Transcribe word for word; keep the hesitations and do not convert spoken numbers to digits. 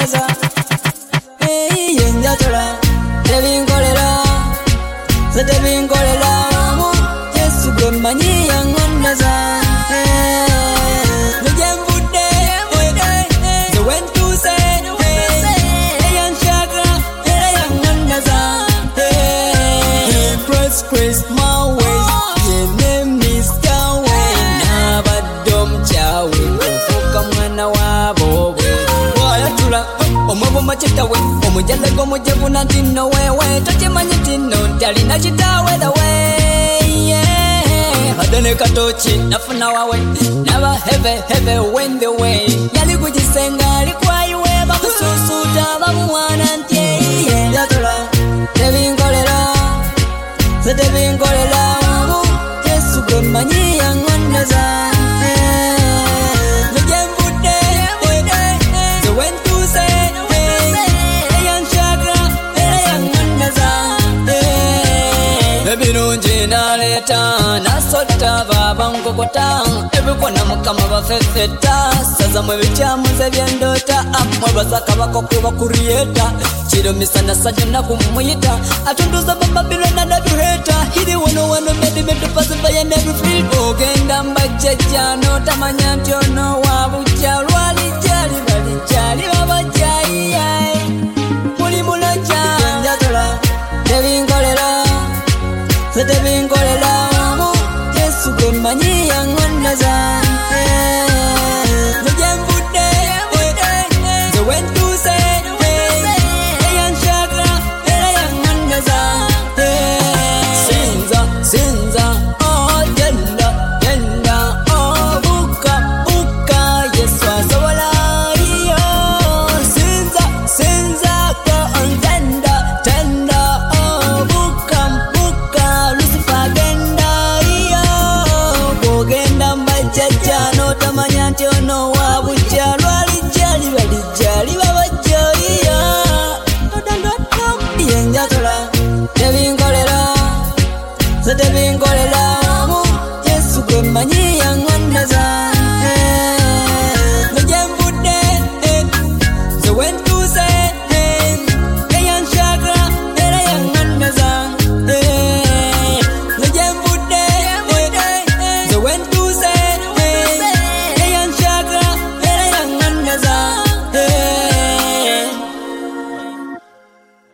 yangoneza hey yenjatola tebinkolera se tebinkolera Yesu gwe manyi yangoneza Nujembude the went to say yanshaka era yangoneza Christ Christ my ways your name is Yahweh nabadom chawe ufuka mwana wabo wayatula omwebo machitawe omujalego mujebu natino wewe tochimanyi tino talina chitawe the way yeah hadane katochi nafuna wawe naba heve heve when the way yali kujisenga alikuwa iwe bamususuta bamuwana ntie yatula tebinkolera se tebinkolera Yesu gwe manyi yangoneza Nujembude the went to say yanshaka era yangoneza ebirungi naleta nasota babankokota ebikona mukama bafefeta saza mwe bikyamuze byendota amwe basaka bakokuba kurieta chiro misana sajuna kumuyita atunduza babylon na duheta hidi wono wono medi medi pasifa ya never feel ogenda mbajja no tamanya ntyono wabuja lwali jali bali jali babajai muli muloja njatola tebinkolera se tebinkolera Yesu gwe manyi yangoneza Nujembude the went to say yanshaka era yangoneza Sinza sinza oh jenda jenda oh buka buka Yesu asobola iyo sinza sinza ko on tenda tenda oh buka buka Lucifer genda iyo bogenda mbajja no tamanya nti ono wabuja lwali jali bali jali babajja iyo yenjatola tebinkolera se tebinkolera Yesu gwe manyi yangoneza Nujembude the went